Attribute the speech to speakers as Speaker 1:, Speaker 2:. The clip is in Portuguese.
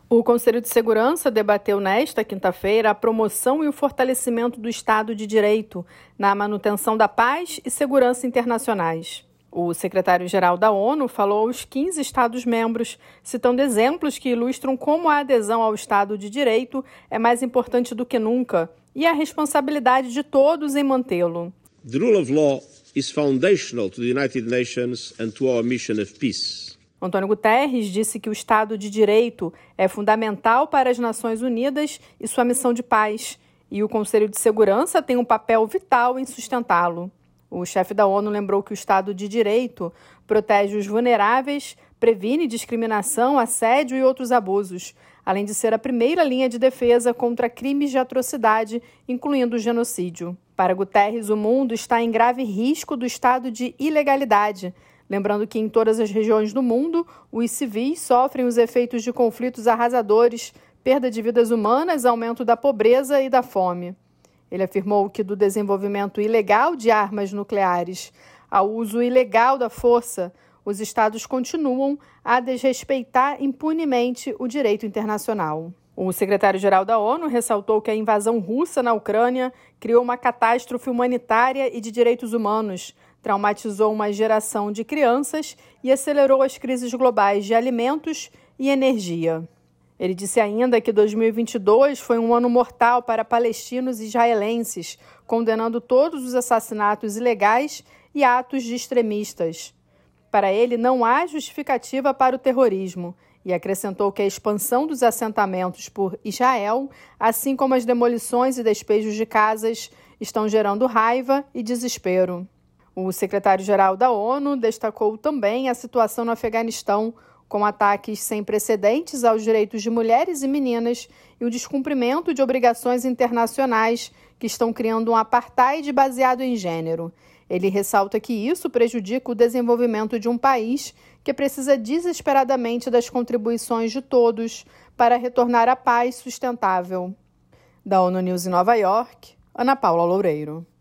Speaker 1: O Conselho de Segurança debateu nesta quinta-feira a promoção e o fortalecimento do Estado de Direito na manutenção da paz e segurança internacionais. O secretário-geral da ONU falou aos 15 Estados-membros, citando exemplos que ilustram como a adesão ao Estado de Direito é mais importante do que nunca e a responsabilidade de todos em mantê-lo.
Speaker 2: The rule of law is foundational to the United Nations and to our mission of peace.
Speaker 1: Antônio Guterres disse que o Estado de Direito é fundamental para as Nações Unidas e sua missão de paz, e o Conselho de Segurança tem um papel vital em sustentá-lo. O chefe da ONU lembrou que o Estado de Direito protege os vulneráveis, previne discriminação, assédio e outros abusos, além de ser a primeira linha de defesa contra crimes de atrocidade, incluindo o genocídio. Para Guterres, o mundo está em grave risco do estado de ilegalidade, lembrando que em todas as regiões do mundo, os civis sofrem os efeitos de conflitos arrasadores, perda de vidas humanas, aumento da pobreza e da fome. Ele afirmou que do desenvolvimento ilegal de armas nucleares ao uso ilegal da força, os estados continuam a desrespeitar impunemente o direito internacional. O secretário-geral da ONU ressaltou que a invasão russa na Ucrânia criou uma catástrofe humanitária e de direitos humanos, traumatizou uma geração de crianças e acelerou as crises globais de alimentos e energia. Ele disse ainda que 2022 foi um ano mortal para palestinos e israelenses, condenando todos os assassinatos ilegais e atos de extremistas. Para ele, não há justificativa para o terrorismo e acrescentou que a expansão dos assentamentos por Israel, assim como as demolições e despejos de casas, estão gerando raiva e desespero. O secretário-geral da ONU destacou também a situação no Afeganistão, com ataques sem precedentes aos direitos de mulheres e meninas e o descumprimento de obrigações internacionais que estão criando um apartheid baseado em gênero. Ele ressalta que isso prejudica o desenvolvimento de um país que precisa desesperadamente das contribuições de todos para retornar à paz sustentável. Da ONU News em Nova York, Ana Paula Loureiro.